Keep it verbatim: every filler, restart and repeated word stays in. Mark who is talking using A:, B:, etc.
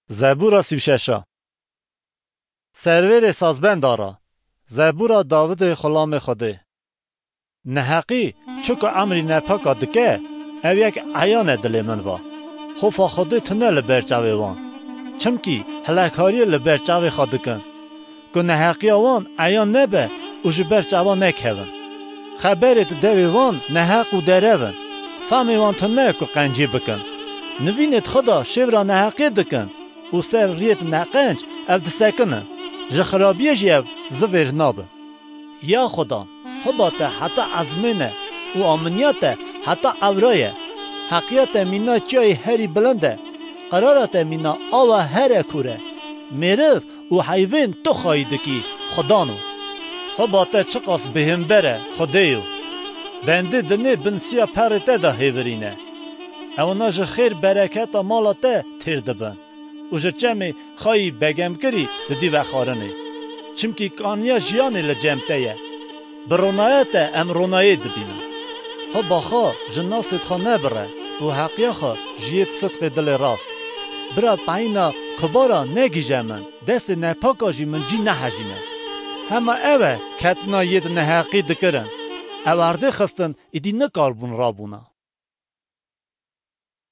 A: زبورا سیوششا سرور سازبندارا زبورا داود خلام خوده نحقی چوک عمری نپاکا دکه او یک عیان دل من وا خوفا خوده تنه لبرچاوی وان چمکی هلاکاری لبرچاوی خود کن که نحقی وان عیان نبه او جبرچاوا نکهون خبرت دوی وان نحق و درون فهمی وان تنه که قنجی بکن نوینت خدا شورا نحقی دکن و سر ریت نقنج او دسکنن جخرابیه جیو زویر نابه یا خدا حبات حتی عزمینه و آمنیات حتی اورایه حقیقت مینا چای هری بلنده قرارات مینا آوا هر کوره میرف و حیوان تو خواهیدکی خدانو حبات چقاس بهم بره خدایو بنده دنه بنسیا پرته ده هیورینه اونا جه خیر برکت مالات تیر دبن و جه چمی خواهی بگم کری ددی و خارنه چمکی کانیا جیانی لجمته یه برونایت ام رونایی دبینه ها باخا جناست خانه بره و حقیا خا جیت صدق دل راست برا پایینا کبارا نگی جمن دست نپاکا جی من جی نحجینه همه اوه کتنا ید نحقی دکرن اوارده خستن ایدی نکاربون رابونا